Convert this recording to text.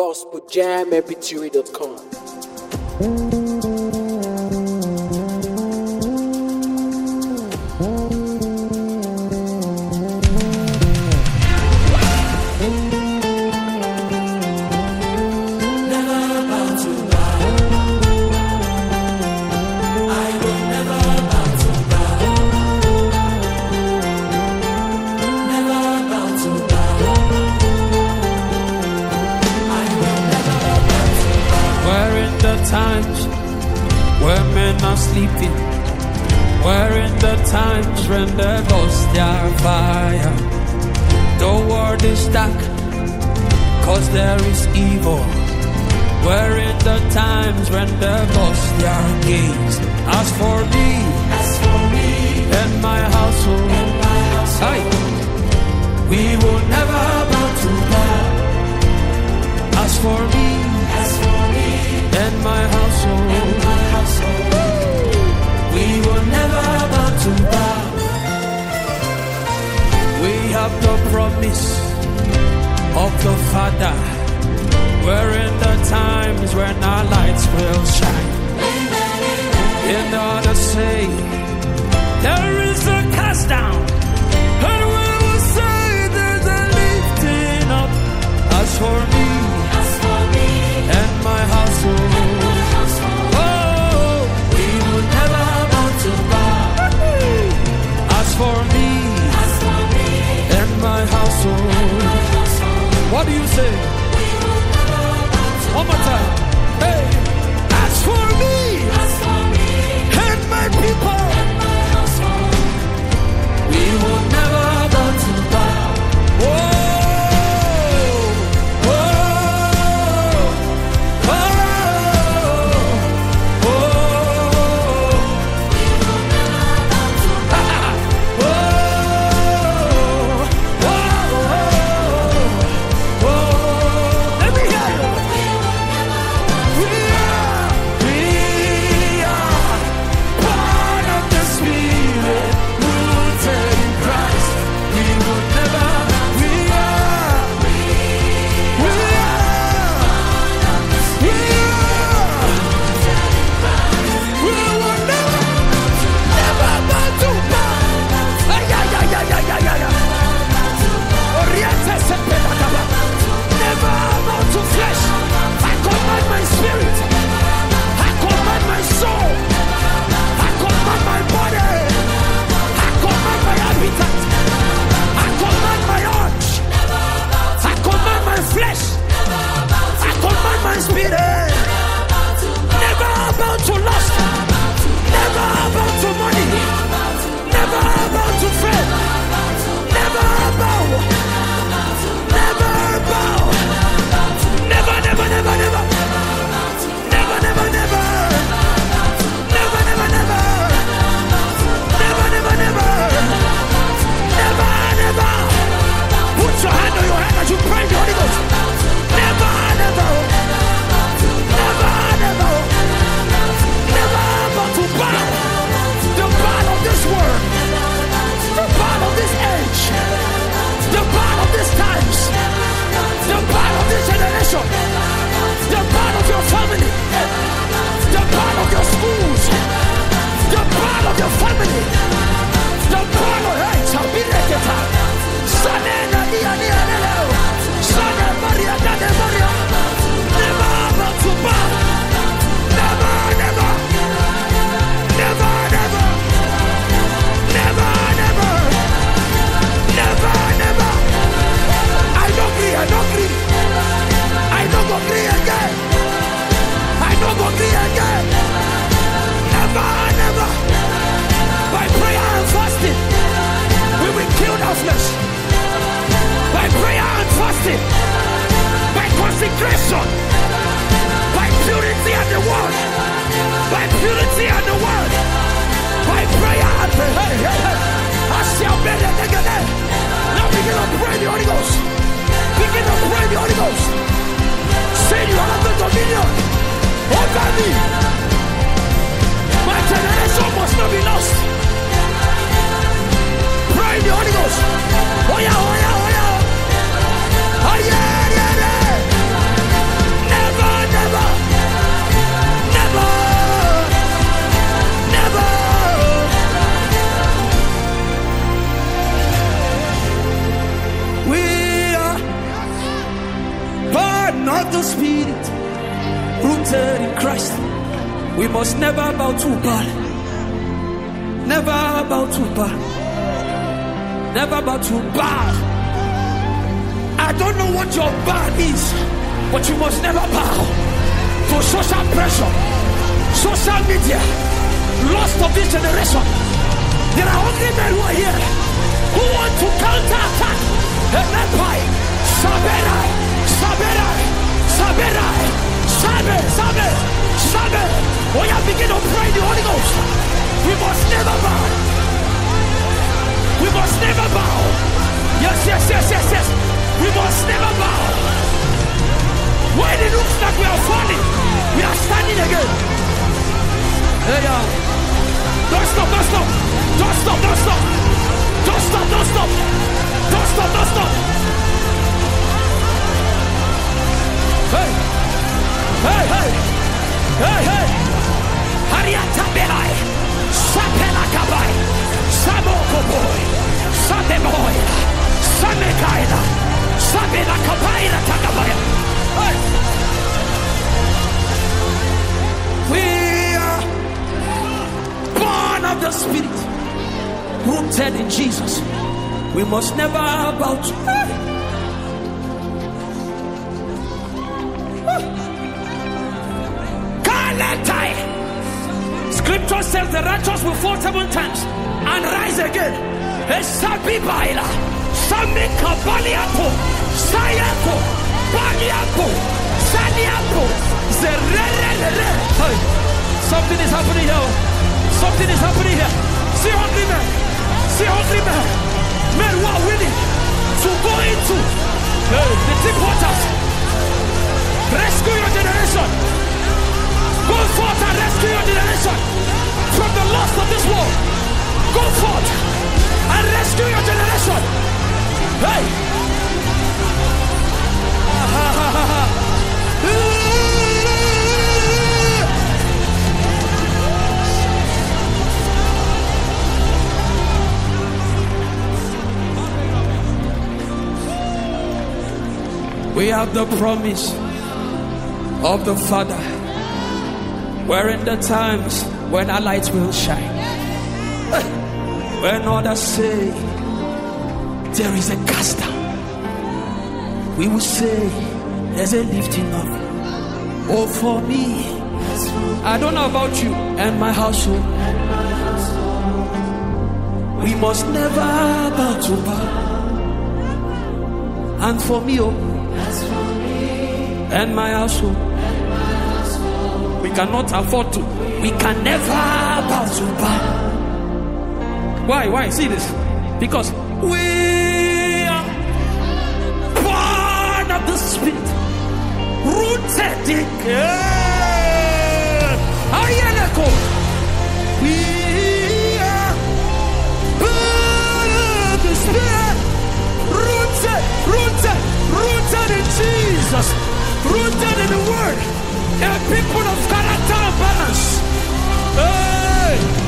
gospeljammpg.com. Times where men are sleeping, where in the times when the ghosts are fire. The world is dark, cause there is evil. Where in the times when the ghosts are gays. As for me and my household, we will never bow to God. As for me and my household, we will never bow to bow. We have the promise of the Father, where in the times when our lights will shine. In order to say, there is a cast down, and we will say there's a lifting up. As for me and my household, oh, we will never bow to bow. As for me and my household, what do you say? One more time. Hey, as for me and my people, we will never bow to bow. Whoa. born of the Spirit, rooted in Christ. We must never bow to God. Never bow to God. Never bow to God. I don't know what your bad is, but you must never bow to social pressure, social media, lost of this generation. There are only men who are here who want to counter-attack an empire. Saberai, Saberai, Saberai, Sabe, Sabe, Sabe. We are beginning to pray in the Holy Ghost. We must never bow. We must never bow. Yes, yes, yes, yes, yes. We must never bow. When it looks like we are falling, we are standing again. Hey, don't stop, don't stop. Don't stop, don't stop. Don't stop, don't stop. Don't stop, don't stop. Hey, hey, hey, hey, hey. Hariata belai, sapela kabai, samoko boy, sabe boy, sabe kaila, sabe la kabaira takabaya. Hey. We are born of the Spirit, rooted in Jesus. We must never bow to. Scripture says the righteous will fall 7 times and rise again. Esabi baila, sami kabaliapo, sayako, baliapo, saliapo, zerelele. Hey, something is happening here. Something is happening here. See hungry men. See hungry men. Men who are willing to go into the deep waters. Rescue your generation. Go forth and rescue your generation from the lost of this world. Go forth and rescue your generation. Hey! We have the promise of the Father. We're in the times when our lights will shine. When others say there is a cast down, we will say there's a lifting up. Oh, for me, I don't know about you and my household, we must never bow to bow. And for me, oh, and my household, we cannot afford to. We can never bow to bow. Why? See this? Because we are born of the Spirit, rooted in God. We are born of the Spirit, rooted in Jesus, rooted in the Word. A people of character and balance. Hey!